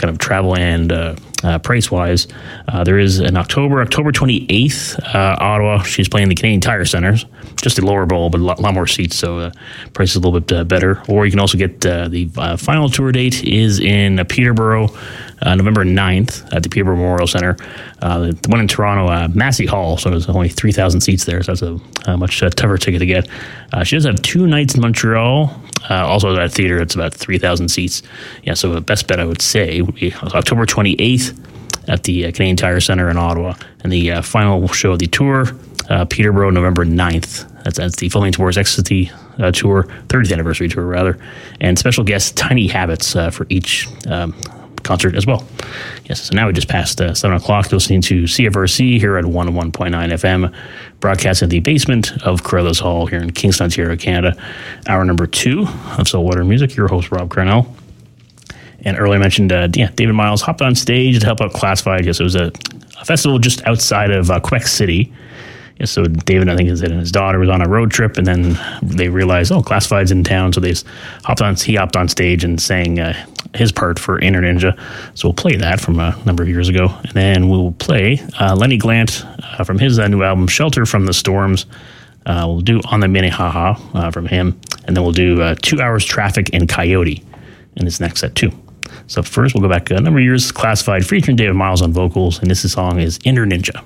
kind of travel and price-wise. There is in October 28th, Ottawa. She's playing the Canadian Tire Centre. Just a lower bowl, but a lot more seats, so price is a little bit better. Or you can also get the final tour date is in Peterborough, November 9th at the Peterborough Memorial Centre. The one in Toronto, Massey Hall, so there's only 3,000 seats there, so that's a much tougher ticket to get. She does have 2 nights in Montreal. Also at that theater, it's about 3,000 seats. Yeah, so the best bet I would say would be October 28th at the Canadian Tire Centre in Ottawa. And the final show of the tour, Peterborough, November 9th. That's the Flaming Tours Ecstasy tour, 30th anniversary tour, rather. And special guest Tiny Habits for each concert as well. Yes, so now we just passed 7 o'clock, listening to CFRC here at 101.9 FM, broadcasting at the basement of Carruthers Hall here in Kingston, Ontario, Canada. Hour number 2 of Saltwater Music, your host, Rob Carnell. And earlier I mentioned, David Miles hopped on stage to help out Classified. Yes, it was a festival just outside of Quebec City. Yes, so David, I think, and his daughter was on a road trip, and then they realized, Classified's in town, so he hopped on stage and sang his part for Inner Ninja. So we'll play that from a number of years ago, and then we'll play Lenny Glant from his new album, Shelter from the Storms. We'll do On the Minnehaha from him, and then we'll do 2 Hours Traffic in Coyote in this next set, too. So first, we'll go back a number of years, Classified, featuring David Miles on vocals, and this song is Inner Ninja.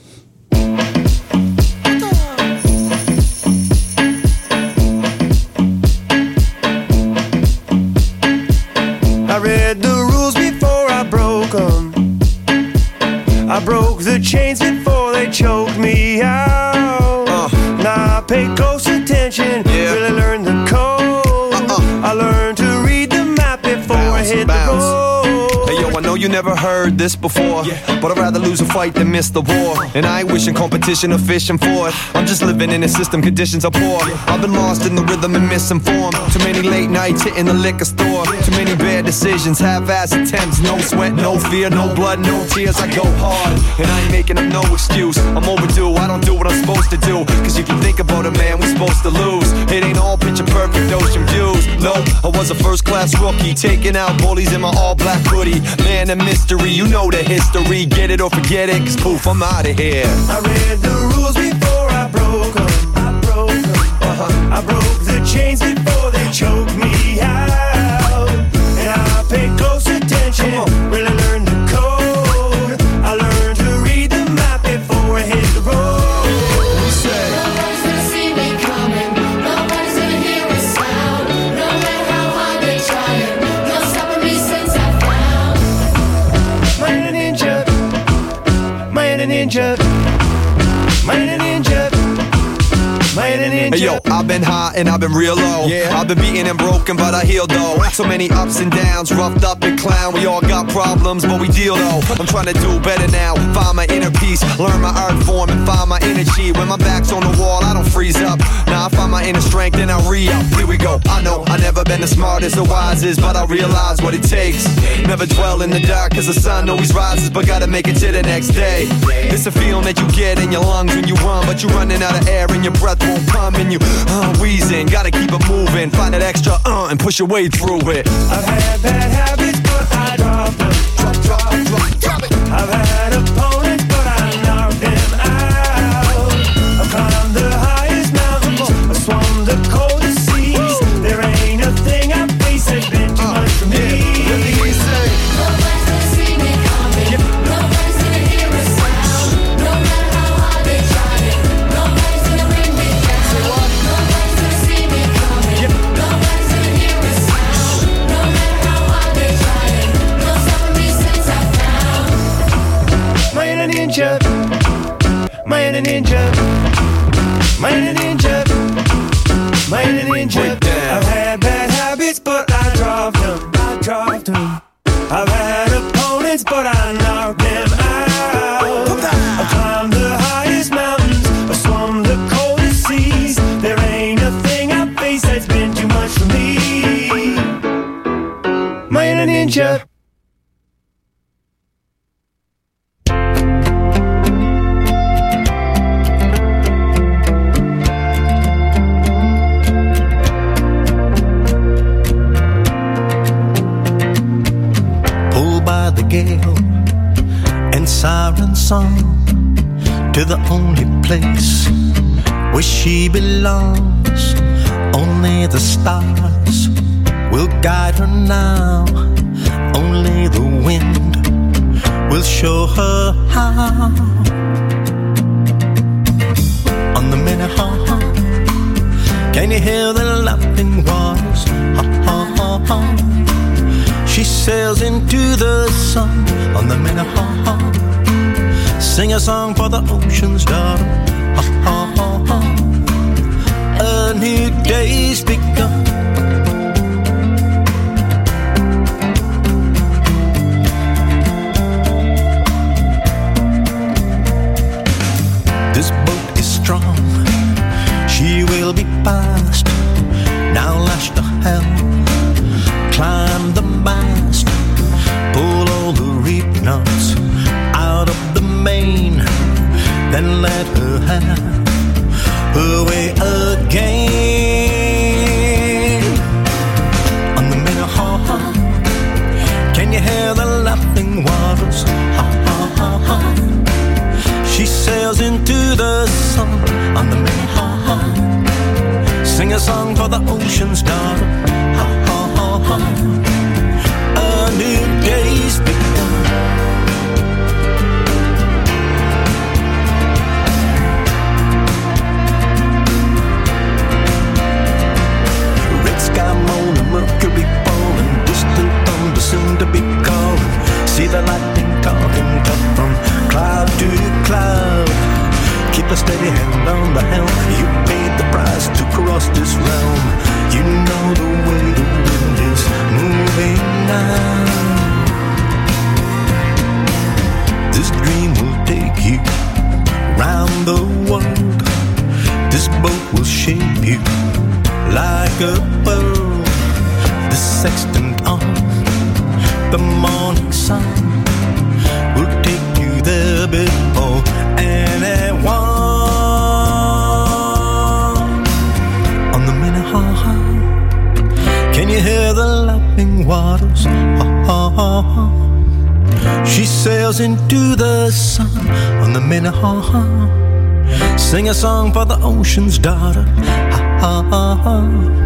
I read the rules before I broke them. I broke the chains before they choked me out. Now I pay close attention, really learn the code. I learned to read the map before I hit the road. Hey yo, I know you never heard this before, but I'd rather lose a fight than miss the war. And I ain't wishing competition or fishing for it. I'm just living in a system, conditions are poor. I've been lost in the rhythm and misinformed. Too many late nights hitting the liquor store. Too many bad decisions, half-ass attempts. No sweat, no fear, no blood, no tears. I go hard, and I ain't making up no excuse. I'm overdue, I don't do what I'm supposed to do. Cause if you think about it, man, we supposed to lose. It ain't all picture perfect ocean views. No, I was a first-class rookie, taking out bullies in my all-black hoodie. Man, a mystery, you know the history. Get it or forget it, cause poof, I'm out of here. I read the rules before I broke them. I broke the chains before they choked me out. And I paid close attention, really learned the code. I learned to read the map before I hit the road. Nobody's gonna see me coming. Nobody's gonna hear a sound. No matter how hard they try it, no stopping me since I found My inner ninja, my inner ninja, my inner ninja, my inner ninja. Hey yo, I've been high and I've been real low. I've been beaten and broken, but I healed though. So many ups and downs, roughed up and clown. We all got problems, but we deal though. I'm trying to do better now, find my inner peace, learn my art form and find my energy. When my back's on the wall, I don't freeze up. Now I find my inner strength and I re-up. Here we go. I know I never been the smartest or wisest, but I realize what it takes. Never dwell in the dark, cause the sun always rises, but gotta make it to the next day. It's a feeling that you get in your lungs when you run, but you're running out of air and your breath won't come, and you wheezing. Gotta keep it moving, find that extra and push your way through it. I've had bad habits, but I dropped them. Drop it. I've had opponents, but I knocked them out. I've climbed the highest mountains, I swum the coldest seas. There ain't a thing I face that's been too much for me. Nobody's gonna see me coming. Nobody's gonna hear a sound. No matter how hard they try it, nobody's gonna bring me down. Nobody's gonna see me coming. Nobody's gonna hear a sound. No matter how hard they try it, no stopping me since I found My inner ninja, my inner ninja, my inner ninja, my inner ninja. I've had bad habits, but I dropped them. I've had opponents, but I knocked them out. I've climbed the highest mountains, I swum the coldest seas. There ain't a thing I face that's been too much for me. My inner ninja. the gale and siren song to the only place where she belongs. Only the stars will guide her now. Only the wind will show her how. On the Minnehaha, can you hear the lapping waters? Ha, ha, ha, ha. She sails into the sun on the Minnehaha. Sing a song for the ocean's daughter. Ha, ha, ha, ha. A new day's begun. This boat is strong, she will be fast. Now lash the helm, climb the mast, pull all the reef knots out of the main, then let her have her way again. On the Minnehaha, can you hear the laughing waters? Ha, ha, ha, ha. She sails into the sun on the Minnehaha. Sing a song for the ocean's daughter. Ha, ha, ha, ha. A new day's begun. Red sky moaning, mercury falling, distant thunder soon to be calling. See the lightning talking tough from cloud to cloud. Keep a steady hand on the helm. You paid the price to cross this realm. You know the way the wind is moving now. This dream will take you round the world. This boat will shape you like a pearl. The sextant on the morning sun will take you there before anyone. On the Minnehaha, can you hear the lapping waters? Ha, ha, ha, ha. She sails into the sun on the Minnehaha. Sing a song for the ocean's daughter. Ha, ha, ha, ha.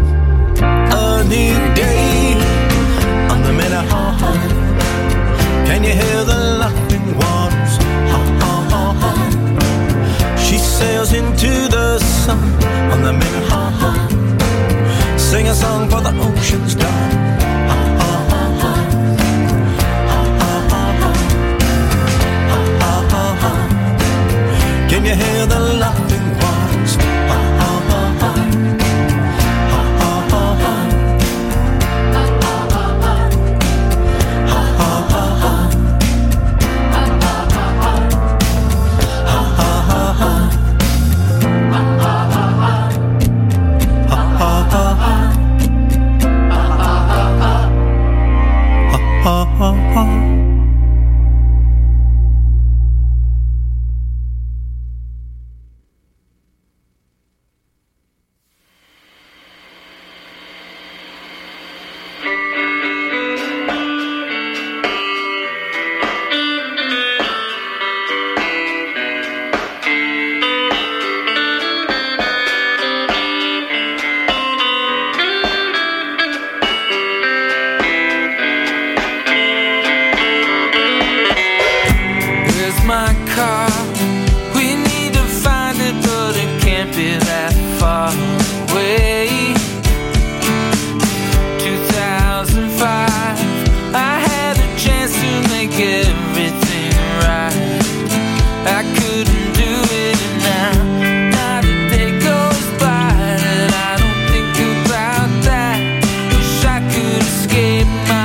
A new day on the Minnehaha. Can you hear the laughing waters? Ha, ha, ha, ha. She sails into the sun on the Minnehaha. Sing a song for the ocean's daughter. Ha, ha, ha, ha. Ha, ha, ha, ha. Ha, ha, ha, ha. Can you hear the laughing waters? Ha, ha, ha, ha. Ha, ha, ha, ha. Ha, ha, ha, ha. Ha, ha, ha, ha. Ha, ha, ha, ha. Ha, ha, ha, ha. Ha, ha, ha, ha. Ha, ha, ha, ha.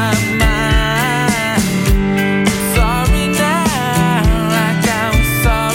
Sorry now, like I was sorry.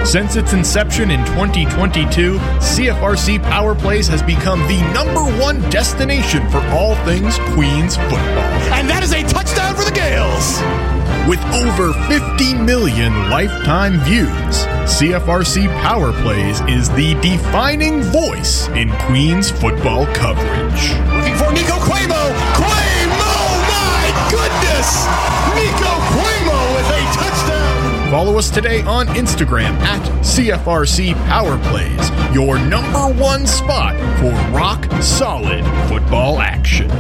Since its inception in 2022, CFRC Power Plays has become the #1 destination for all things Queens football. And that is a touchdown for the Gales! With over 50 million lifetime views, CFRC Power Plays is the defining voice in Queens football coverage. Looking for Nico Cuomo! Cuomo! My goodness! Nico Cuomo with a touchdown! Follow us today on Instagram at CFRC Power Plays, your #1 spot for rock solid football action.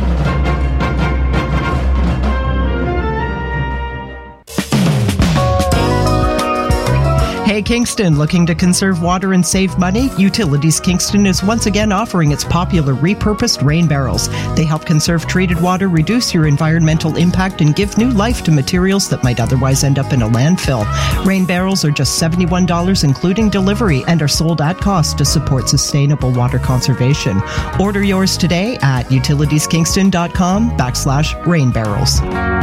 Hey Kingston, looking to conserve water and save money? Utilities Kingston is once again offering its popular repurposed rain barrels. They help conserve treated water, reduce your environmental impact, and give new life to materials that might otherwise end up in a landfill. Rain barrels are just $71 including delivery and are sold at cost to support sustainable water conservation. Order yours today at utilitieskingston.com/rain barrels.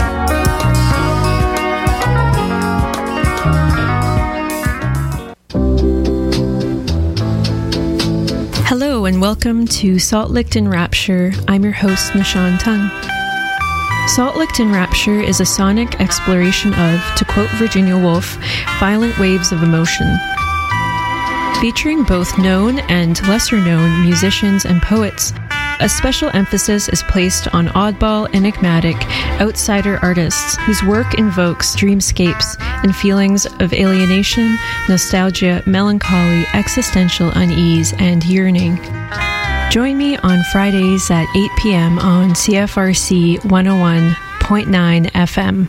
Hello and welcome to Salt Licked in Rapture. I'm your host, Nishan Tung. Salt Licked in Rapture is a sonic exploration of, to quote Virginia Woolf, violent waves of emotion. Featuring both known and lesser-known musicians and poets, a special emphasis is placed on oddball, enigmatic, outsider artists whose work invokes dreamscapes and feelings of alienation, nostalgia, melancholy, existential unease, and yearning. Join me on Fridays at 8 p.m. on CFRC 101.9 FM.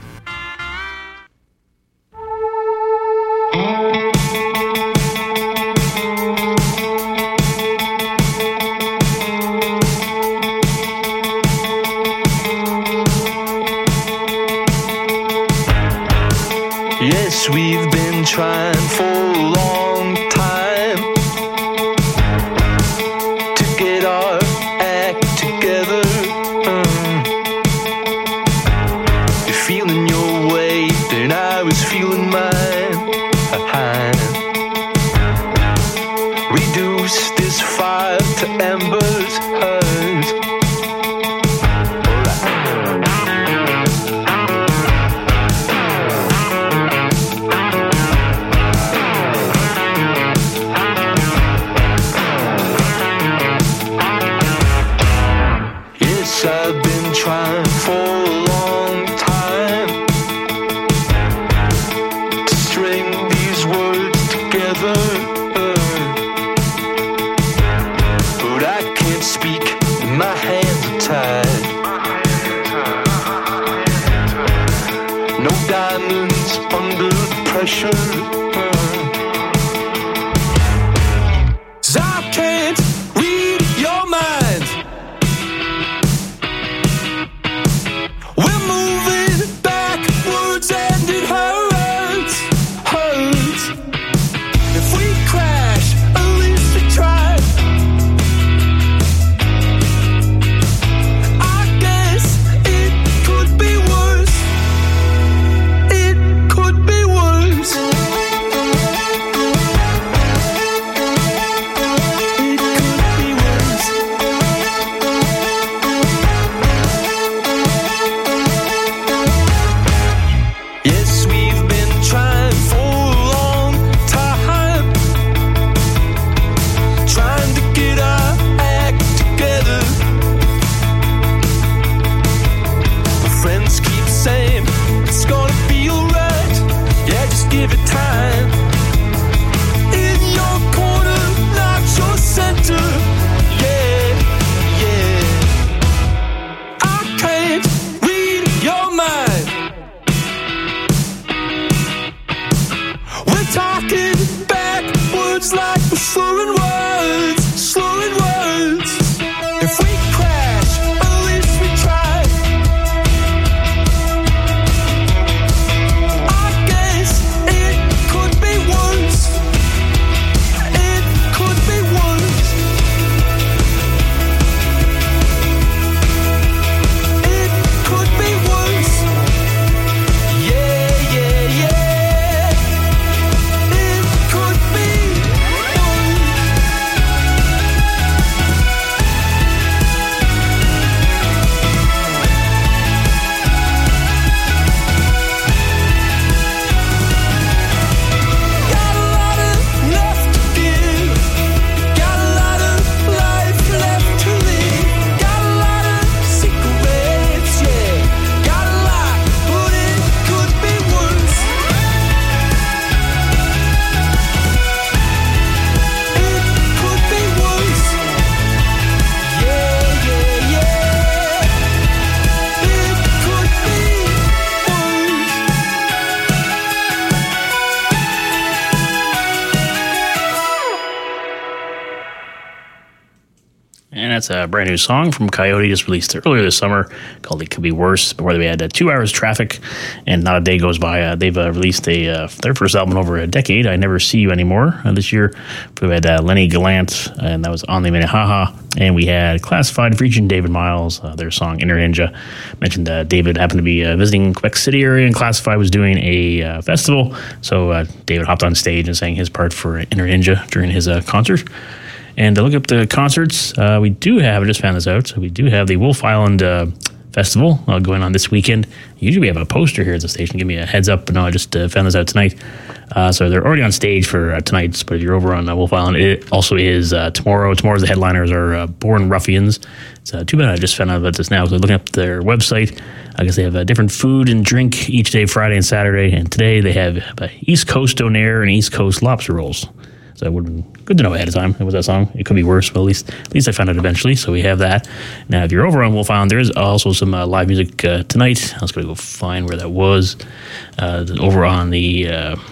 Yes, we've been trying for a long time to get our act together. You're feeling your way, and I was feeling mine. Reduce this fire to embers. I've been trying for a long time to string these words together, but I can't speak, my hands are tied. No diamonds under the pressure. 'Cause I can't read your mind. We're moving backwards and it hurts. If we crash, at least we tried. I guess it could be worse. It could be worse. That's a brand new song from Coyote, just released earlier this summer, called It Could Be Worse, where we had 2 hours traffic and not a day goes by. They've released their first album in over a decade, I Never See You Anymore, this year. We had Lenny Gallant, and that was On the Minnehaha. And we had Classified featuring David Miles, their song Inner Ninja. Mentioned David happened to be visiting Quebec City area, and Classified was doing a festival. So David hopped on stage and sang his part for Inner Ninja during his concert. And to look up the concerts, we do have, I just found this out, so we do have the Wolf Island Festival going on this weekend. Usually we have a poster here at the station. Give me a heads up, but no, I just found this out tonight. So they're already on stage for tonight's, but if you're over on Wolf Island, it also is tomorrow. Tomorrow's the headliners are Born Ruffians. It's too bad I just found out about this now. So looking up their website, I guess they have different food and drink each day, Friday and Saturday. And today they have East Coast Donair and East Coast lobster rolls. So it would have been good to know ahead of time. It was that song. It could be worse, but at least I found it eventually. So we have that. Now, if you're over on Wolf Island, there is also some live music tonight. I was going to go find where that was. Over on the...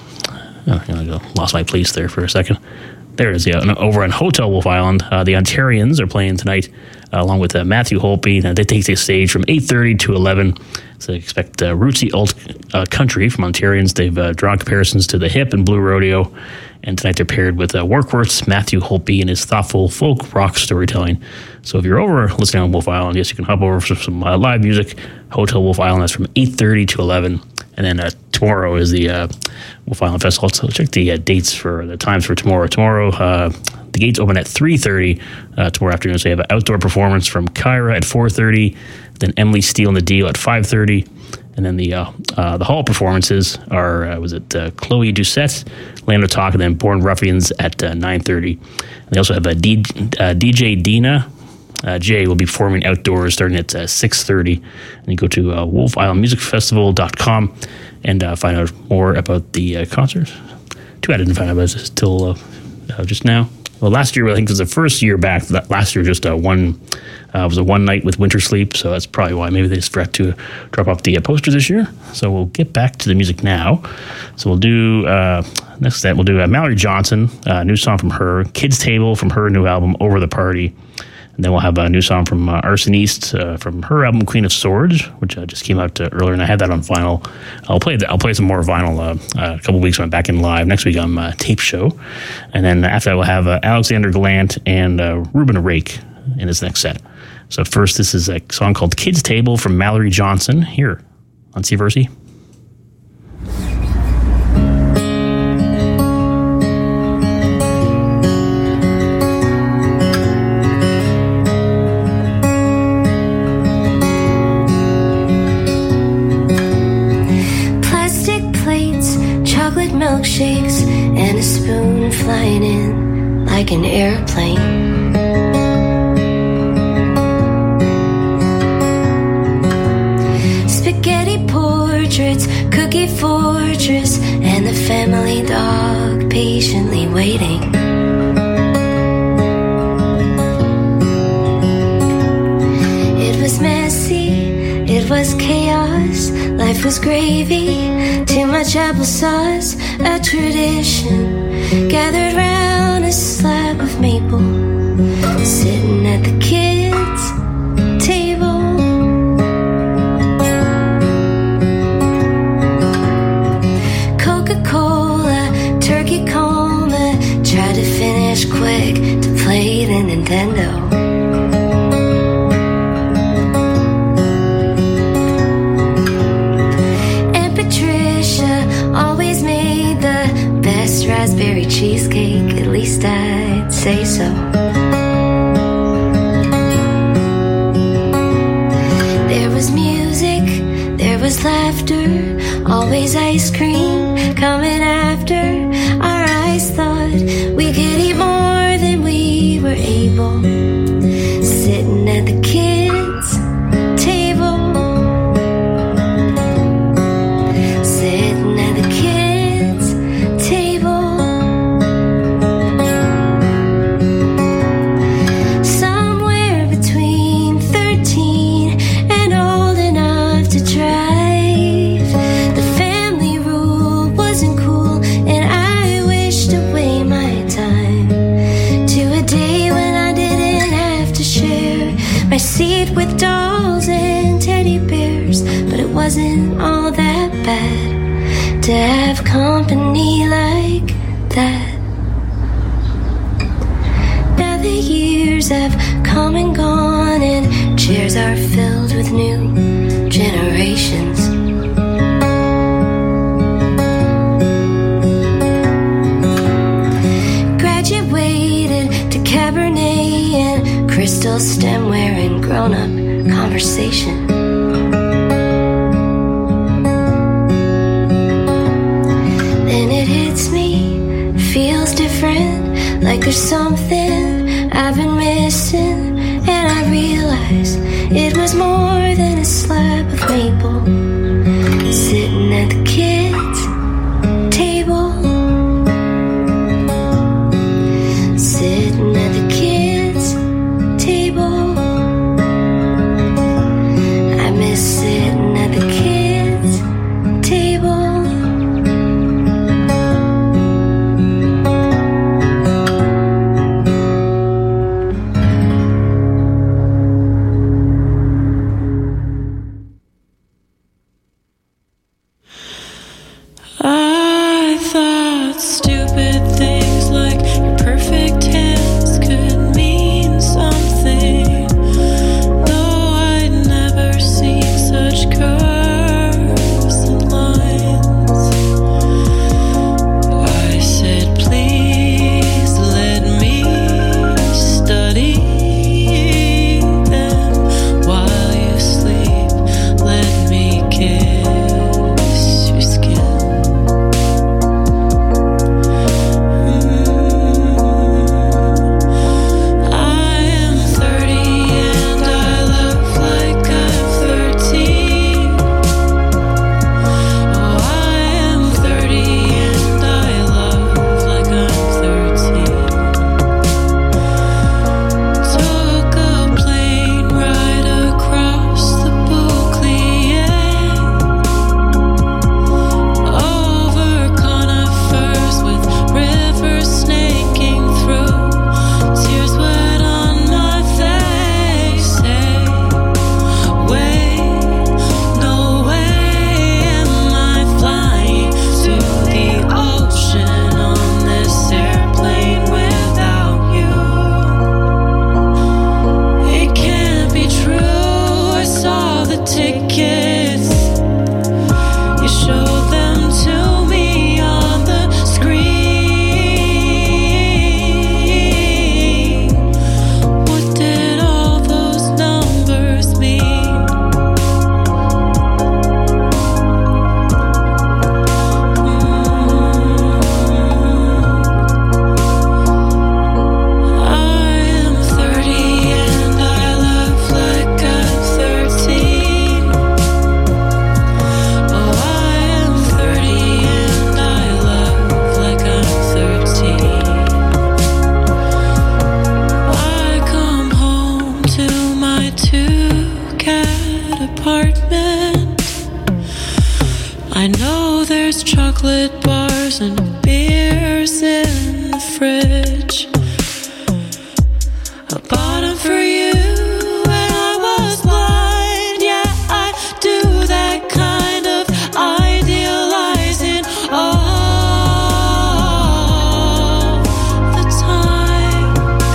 lost my place there for a second. There it is. Yeah, over on Hotel Wolf Island, the Ontarians are playing tonight, along with Matthew Holtby. They take the stage from 8:30 to 11. So expect rootsy alt country from Ontarians. They've drawn comparisons to the hip and blue rodeo. And tonight they're paired with Workworth's Matthew Holtby and his thoughtful folk rock storytelling. So if you're over listening on Wolf Island, yes, you can hop over for some live music. Hotel Wolf Island, that's from 8:30 to 11. And then tomorrow is the Wolf Island Festival. So check the dates for the times for tomorrow. Tomorrow, the gates open at 3:30 tomorrow afternoon. So you have an outdoor performance from Kyra at 4:30. Then Emily Steele and the Deal at 5:30. And then the hall performances are, Chloe Doucette, Lando Talk, and then Born Ruffians at 9:30. And they also have DJ Dina. Jay will be performing outdoors starting at 6:30. And you go to wolfislandmusicfestival.com and find out more about the concert. Too bad I didn't find out about this till just now. Well, last year, I think it was the first year back. Last year, just was a one night with Winter Sleep, so that's probably why. Maybe they just forgot to drop off the poster this year. So we'll get back to the music now. So we'll do, next step, we'll do Mallory Johnson, a new song from her, Kids Table from her new album, Over the Party. And then we'll have a new song from Arson East from her album Queen of Swords, which just came out earlier, and I had that on vinyl. I'll play some more vinyl a couple weeks when I'm back in live. Next week on Tape Show. And then after that, we'll have Alexander Gallant and Ruben Rake in his next set. So first, this is a song called Kids Table from Mallory Johnson here on Seaversey. Milkshakes and a spoon flying in like an airplane. Spaghetti portraits, cookie fortress, and the family dog patiently waiting. It was messy, it was chaos, life was gravy, too much applesauce, a tradition, gathered round a slab of maple, sitting at the kids' table. Coca-Cola, turkey coma, tried to finish quick to play the Nintendo. Raspberry cheesecake, at least I'd say so. There was music, there was laughter, always ice cream coming after. Our eyes thought we could eat more than we were able, sitting at the kids' table. Sitting at the kids' table. Somewhere between 13 and old enough to drive. The family rule wasn't cool, and I wished away my time to a day when I didn't have to share. wasn't all that bad to have company like that. Now the years have come and gone, and chairs are filled with new generations. Graduated to Cabernet and crystal stemware and grown-up conversation. Then it hits me, feels different, like there's something I've been missing, and I realize it was more than a slab of maple sitting at the kids' table. Sitting at the kids' table. I miss sitting at the kids' table. I thought stupid things like your perfect hands could mean something. Though I'd never seen such curves and lines. I said, please let me study them while you sleep. Let me kiss your skin. I am 30 and I love like I'm 13. Oh, I am 30 and I love like I'm 13. Took a plane ride across the Bouclier, over conifers with rivers snaking through. Tears wet on my face. Say, wait, no way am I flying to the ocean on this airplane without you. It can't be true. I saw the tickets. You showed them to me on the screen. What did all those numbers mean? I am 30 and I love like I'm 13. Oh, I am 30 and I love like I'm 13. I come home to my 2-cat apartment. I know there's chocolate bars and beers in the fridge. I bought 'em for you when I was blind. Yeah, I do that kind of idealizing all the time.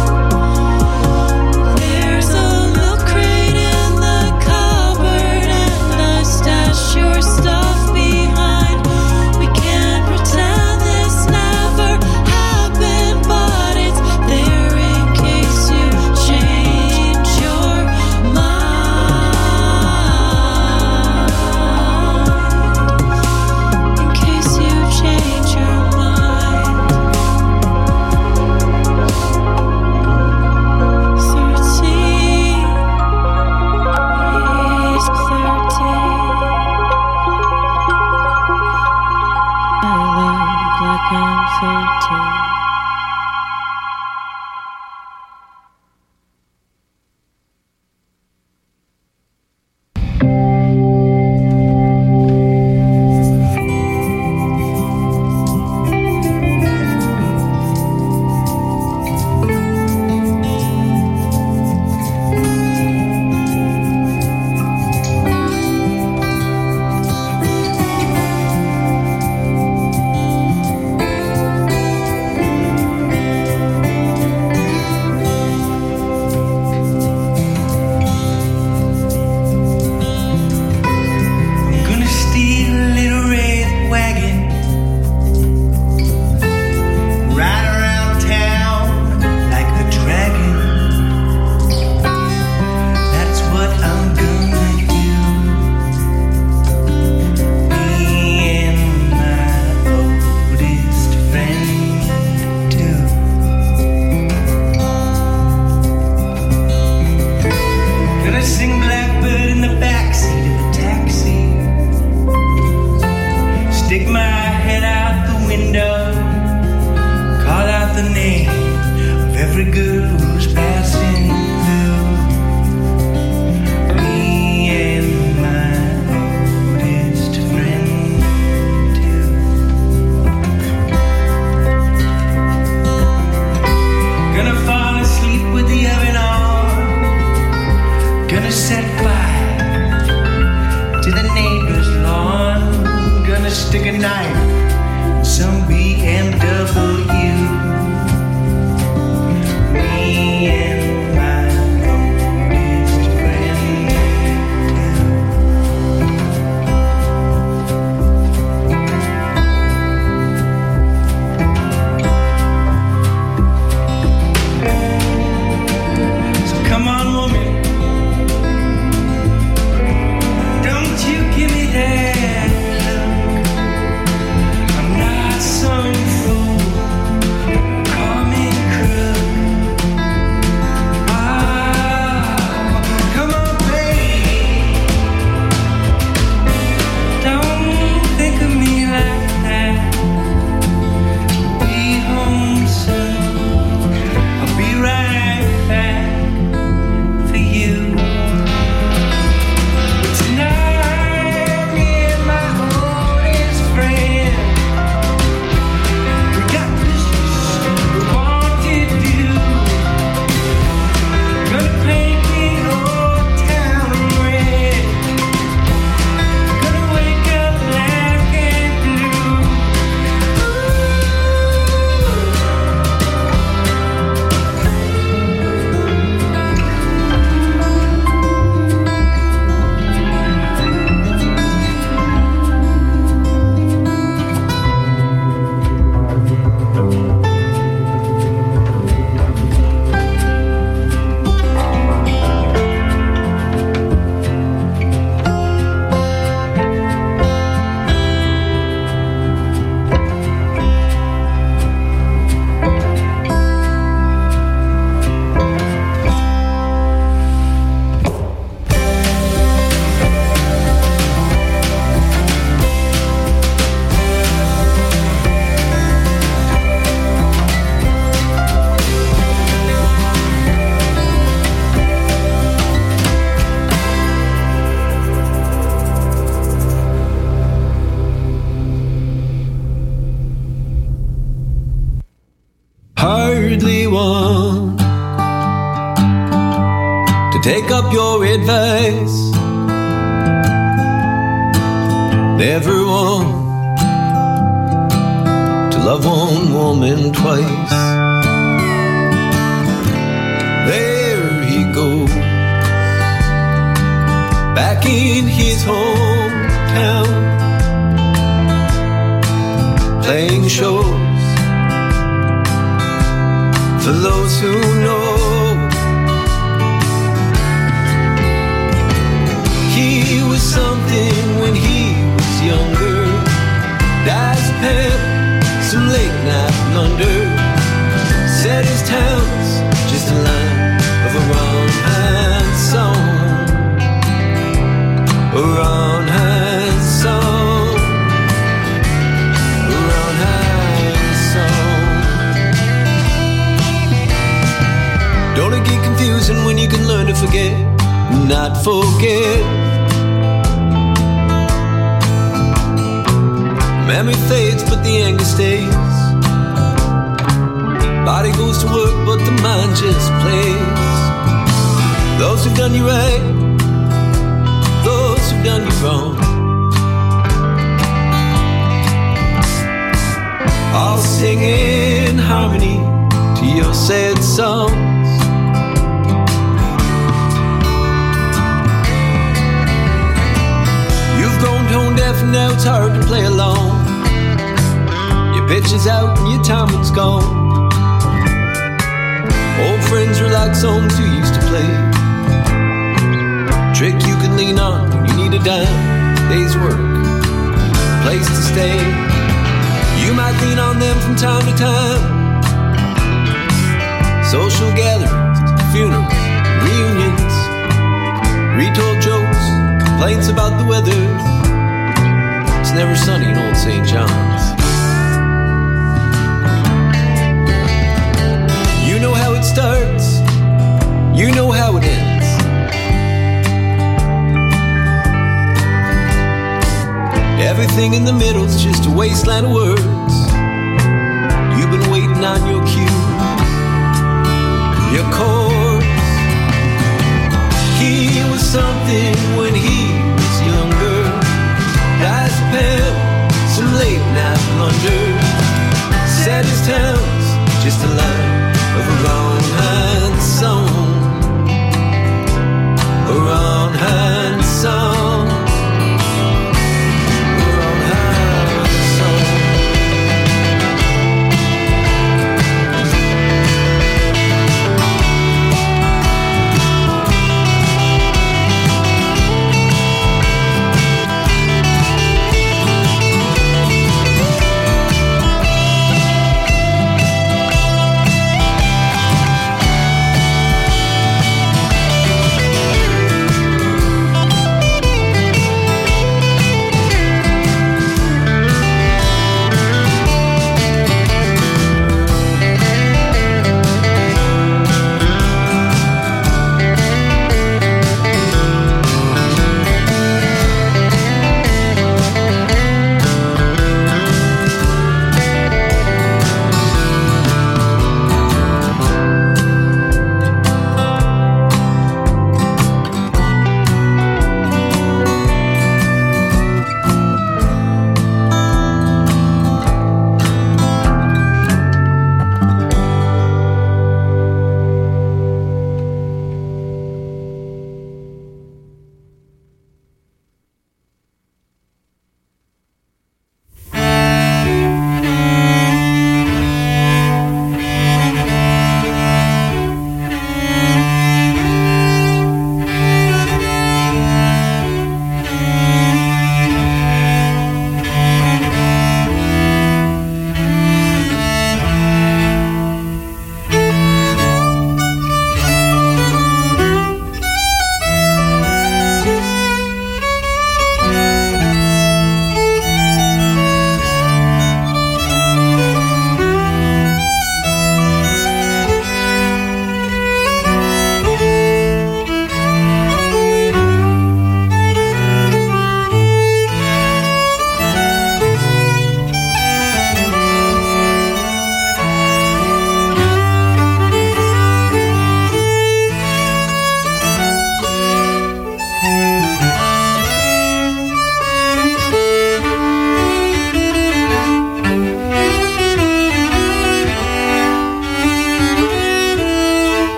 There's a milk crate in the cupboard and I stash your stuff behind. We can't pretend this never happened, but blackbird in the backseat of the taxi. Stick my head out the window, call out the name of every girl who's passing through. Me and my oldest friend too. Gonna fall asleep with the oven on. Gonna set fire to the neighbor's lawn. Gonna stick a knife in some BMW. Me and my oldest friend too. So come on, woman. Don't you give me that look. I'm not some fool. Call me crook. Ah, come on, babe. Don't think of me like that. Be home soon. I'll be right back for you. Tonight, me and my oldest friend, we got business we want to do. Gonna paint the old town red. Gonna wake up black and blue. Hardly want to take up your advice. Never want to love one woman twice. There he goes, back in his hometown, playing shows for those who know. He was something when he was younger. Dies of pep, some late night blunder. Said his town's just a line of a Ron song. A Ron song. A Ron song. Don't it get confusing when you can learn to forget, not forget? Memory fades, but the anger stays. Body goes to work, but the mind just plays. Those who've done you right, those who've done you wrong, all sing in harmony to your sad songs. You've grown tone deaf and now it's hard to play along. Your pitch is out and your timing's gone. Old friends are like songs you used to play. Trick you can lean on when you need a dime, day's work, place to stay. You might lean on them from time to time. Social gatherings, funerals, reunions, Retold jokes, complaints about the weather. It's never sunny in old St. John's. You know how it starts, you know how it ends. Everything in the middle's just a wasteland of words. You've been waiting on your cue, your chords. He was something when he was younger. Eyes a pen, some late night blunder. Said his town's just a line of a wrong-hand song. A wrong-hand song. A wrong-hand song.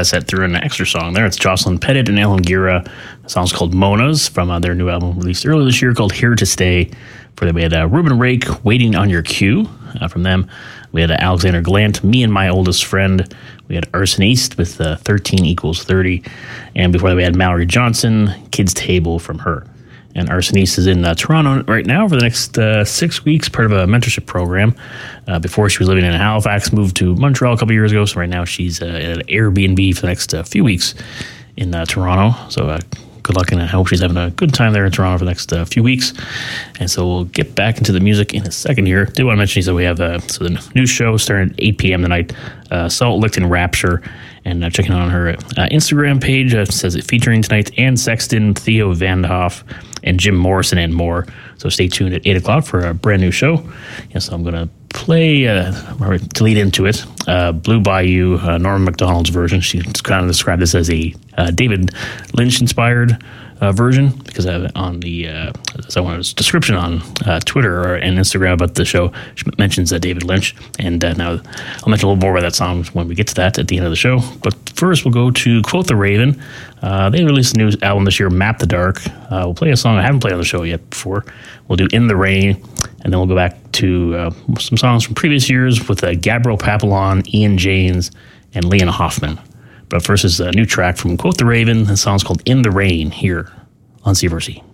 set through an extra song there. It's Jocelyn Pettit and Alan Gira. The song's called Monas from their new album released earlier this year called Here to Stay. For them, we had Ruben Rake, Waiting on Your Cue from them. We had Alexander Glant, Me and My Oldest Friend. We had Arson East with 13 equals 30. And before that, we had Mallory Johnson, Kids Table from her. And Arson East is in Toronto right now for the next 6 weeks, part of a mentorship program. Before she was living in Halifax, moved to Montreal a couple years ago. So right now she's at an Airbnb for the next few weeks in Toronto. So good luck, and I hope she's having a good time there in Toronto for the next few weeks. And so we'll get back into the music in a second here. Did want to mention that we have the new show starting at 8 p.m. tonight, Salt Licked in Rapture. And checking on her Instagram page, it says it featuring tonight Ann Sexton, Theo Vanderhoff, and Jim Morrison and more. So stay tuned at 8 o'clock for a brand new show. So I'm going to play, to lead into it, Blue Bayou, Norm Macdonald's version. She kind of described this as a David Lynch-inspired version, because on the someone's description on Twitter and Instagram about the show, she mentions David Lynch, and now I'll mention a little more about that song when we get to that at the end of the show. But first, we'll go to Quote the Raven. They released a new album this year, Map the Dark. We'll play a song I haven't played on the show yet before. We'll do In the Rain, and then we'll go back to some songs from previous years with Gabriel Papillon, Ian James, and Leon Hoffman. But first is a new track from Quote the Raven. The song's called In the Rain here on CFRC.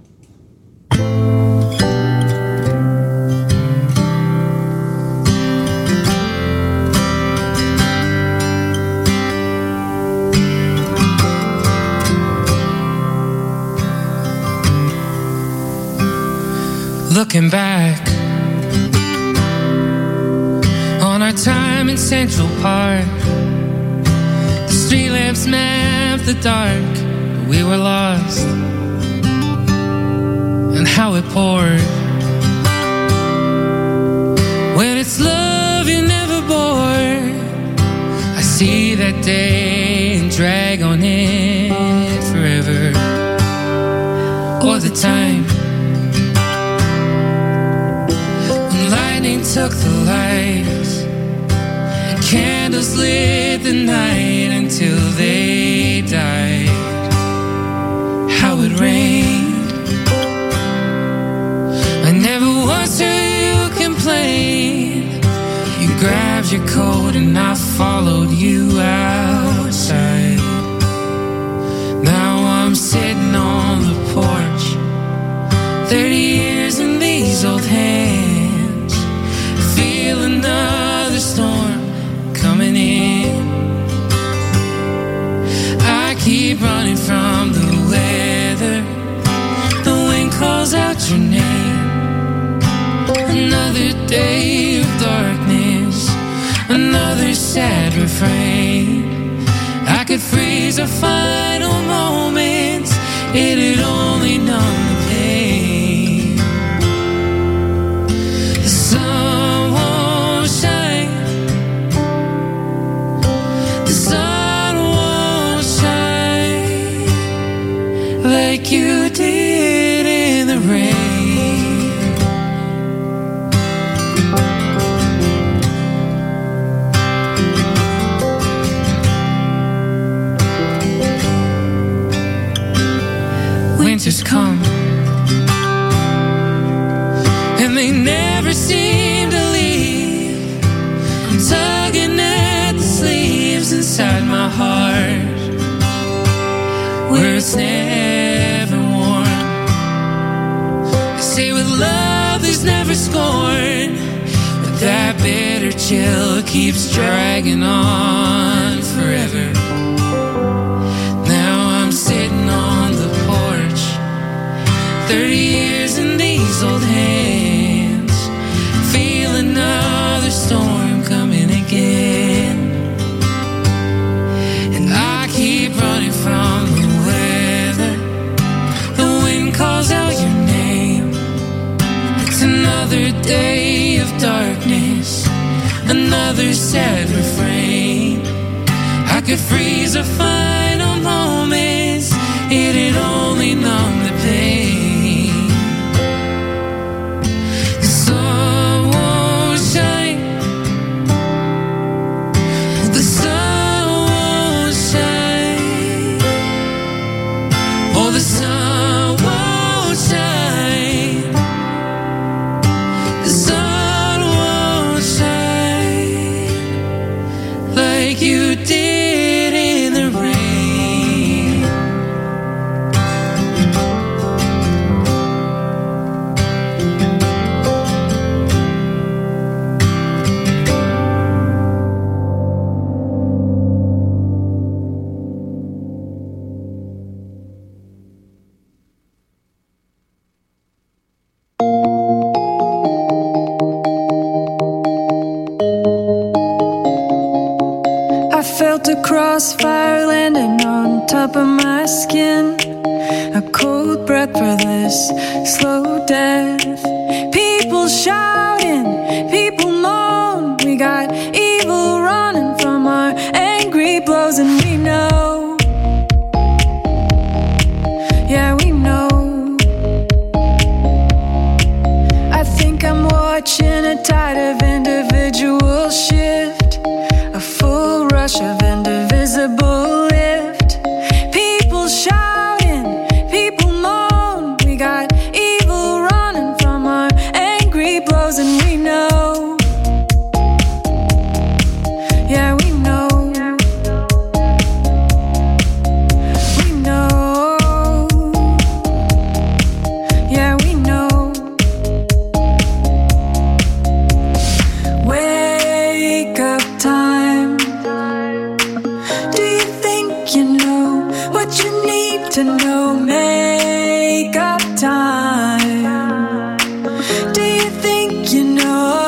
Looking back on our time in Central Park, the street lamps mapped the dark, we were lost, and how it poured. When it's love you're never bored, I see that day and drag on it forever. Or the time when lightning took the lights, and candles lit the night until they died. How it rained, I never once heard you complain. You grabbed your coat and I followed you outside. Now I'm sitting on the porch, 30 years in these old hands, feel another storm coming in. I keep running from the weather, the wind calls out your name. Another day of darkness, another sad refrain. I could freeze our final moments, it'd only numb the pain. The sun won't shine, the sun won't shine like you did in the rain. Winters come, and they never seem to leave. I'm tugging at the sleeves inside my heart, where it's never warm. They say with love there's never scorn, but that bitter chill keeps dragging on forever. Now I'm sitting on the porch, 30 years in these old hands, feel another storm coming again. And I keep running from the weather, the wind calls out your name. It's another day of darkness, another sad refrain. I could freeze our final moments, it'd only numb the pain. The sun won't shine the sun won't shine. The sun won't shine like you did in the rain. I felt a crossfire landing on top of my skin. A cold breath for this slow death. People shouting, people moan. We got evil running from our angry blows, and we know, yeah, we know. I think I'm watching a tide of individual shift, a full rush of indivisible lift. People shouting, people moan. We got evil running from our angry blows, and we know, yeah, we know. We know, yeah, we know. Wake up time. Do you think you know what you need to know? Make up time. Do you think you know?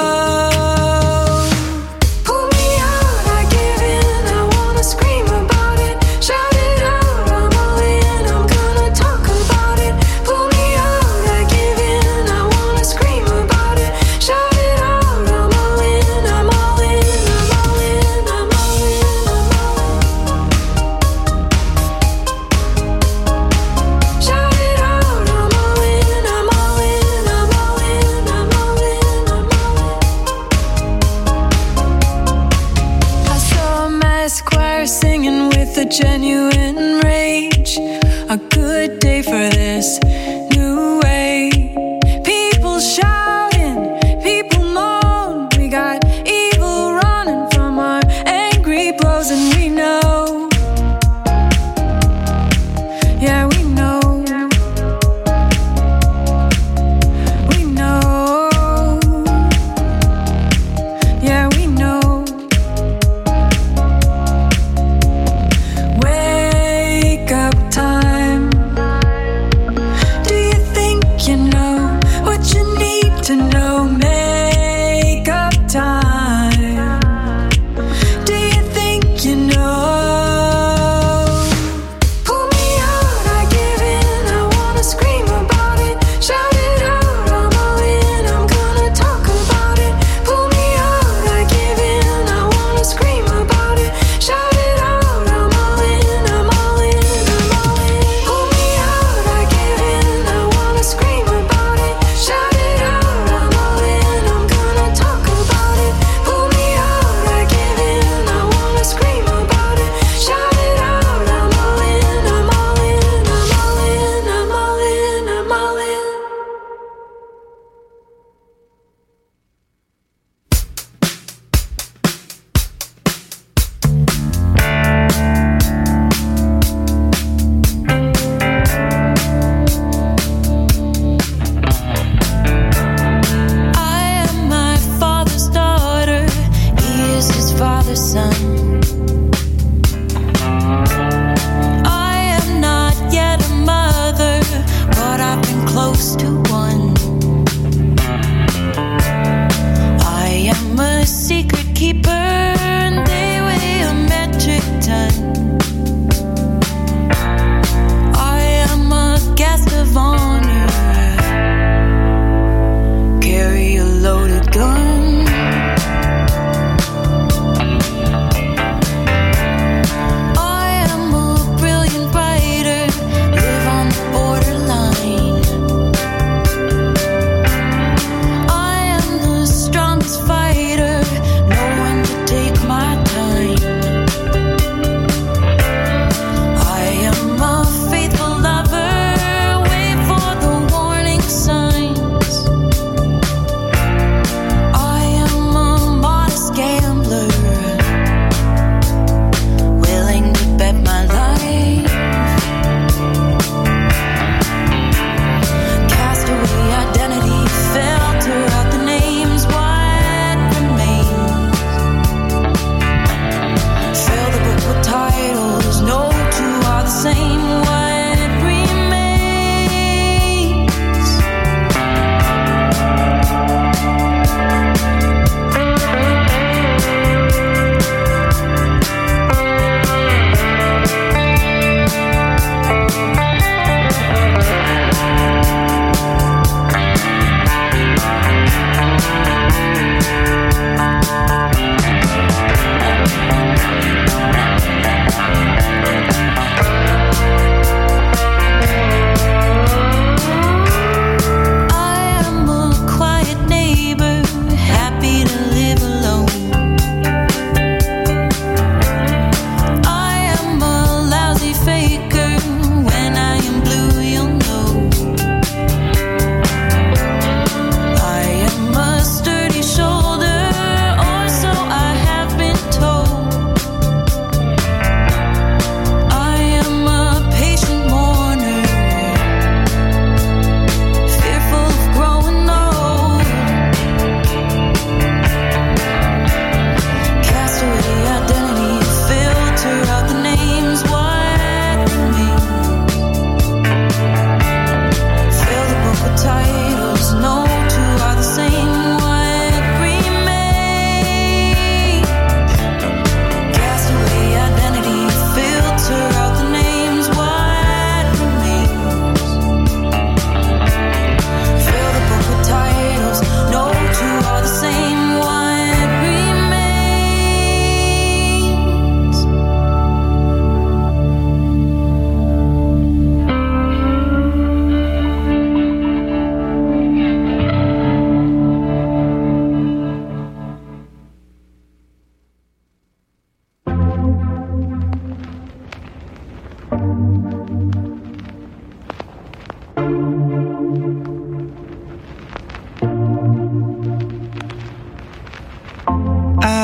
Pull me out, I give in. I wanna scream about it. Shout it out, I'm all in. I'm gonna talk about it. Pull me out, I give in. I wanna scream about it. Shout it out, I'm all in. I'm all in. I'm all in. I'm all in. I'm all in. Shout it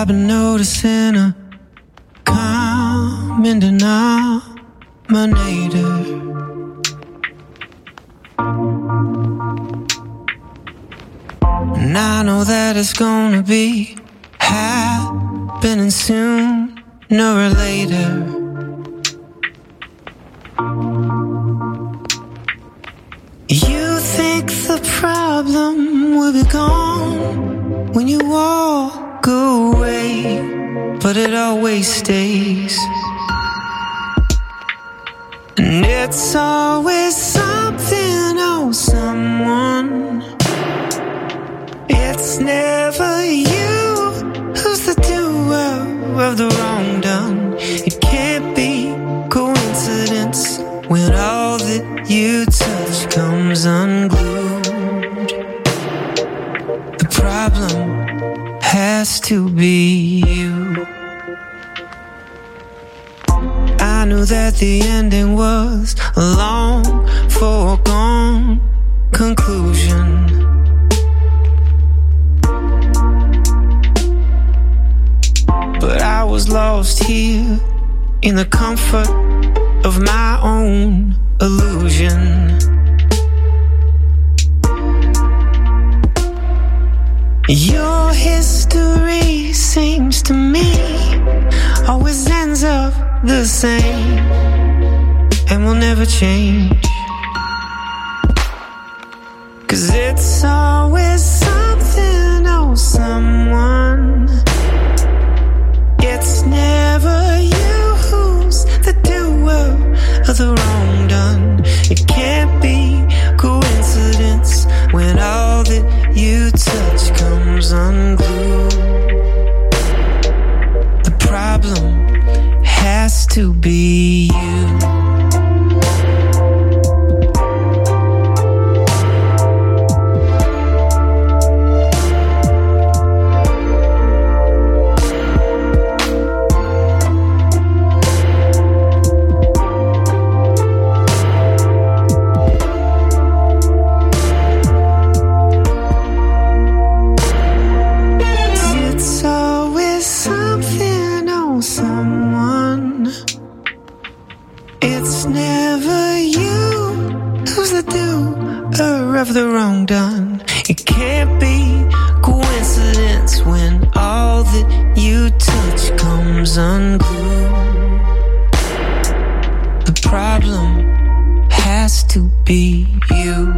I've been noticing a common denominator. And I know that it's gonna be happening sooner or later. You think the problem will be gone when you walk away, but it always stays. And it's always something or someone. It's never you who's the doer of the wrong done. It can't be coincidence when all that you touch comes unglued. The problem has to be you. I knew that the ending was a long foregone conclusion. But I was lost here in the comfort of my own illusion. Your history seems to me always ends up the same and will never change. 'Cause it's always something or someone. It's never you who's the doer of the wrong done. It can't be coincidence when all that you touch comes unglued. The problem has to be you. Of the wrong done. It can't be coincidence when all that you touch comes unglued. The problem has to be you.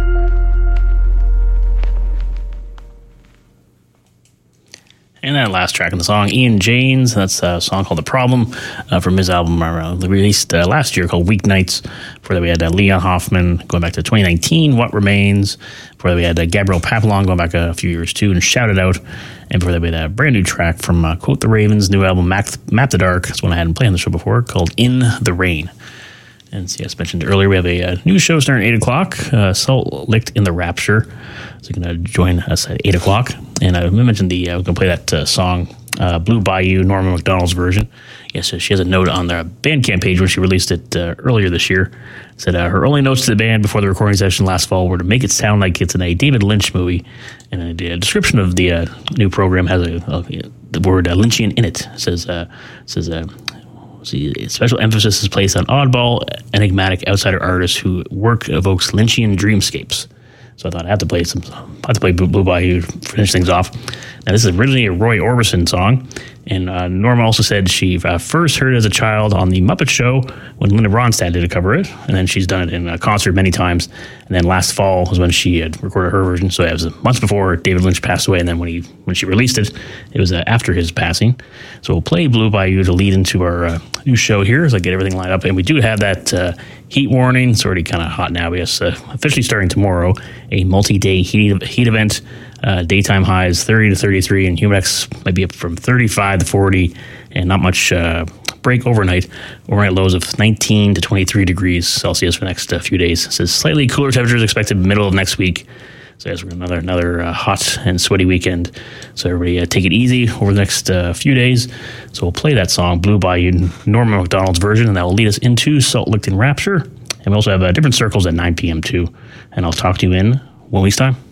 And that last track in the song, Ian Janes, that's a song called The Problem from his album released last year called Weeknights. Before that we had Leon Hoffman going back to 2019, What Remains. Before that we had Gabriel Papillon going back a few years too and Shout It Out. And before that we had a brand new track from Quote the Ravens' new album Map the Dark. That's one I hadn't played on the show before, called In the Rain. And so, as mentioned earlier, we have a new show starting at 8 o'clock, Salt Licked in the Rapture. So you're going to join us at 8 o'clock. And I mentioned we're going to play that song, Blue Bayou, Norma MacDonald's version. Yes, she has a note on the Bandcamp page when she released it earlier this year. Said her only notes to the band before the recording session last fall were to make it sound like it's in a David Lynch movie. And the description of the new program has the word Lynchian in it. It says special emphasis is placed on oddball, enigmatic outsider artists whose work evokes Lynchian dreamscapes. So I thought I have to play Blue Bayou to finish things off. Now this is originally a Roy Orbison song, and Norma also said she first heard it as a child on The Muppet Show when Linda Ronstadt did a cover it, and then she's done it in a concert many times. And then last fall was when she had recorded her version. So it was months before David Lynch passed away, and then when she released it, it was after his passing. So we'll play Blue Bayou to lead into our new show here as I get everything lined up. And we do have that heat warning. It's already kind of hot now. Yes, officially starting tomorrow, a multi-day heat event. Daytime highs 30 to 33, and humidex might be up from 35 to 40, and not much break overnight. Overnight lows of 19 to 23 degrees Celsius for the next few days. It says slightly cooler temperatures expected middle of next week. So yes, we're another hot and sweaty weekend. So everybody take it easy over the next few days. So we'll play that song, Blue Bayou, Norma MacDonald's version, and that will lead us into Salt Licked in Rapture. And we also have different circles at 9 p.m. too. And I'll talk to you in 1 week's time.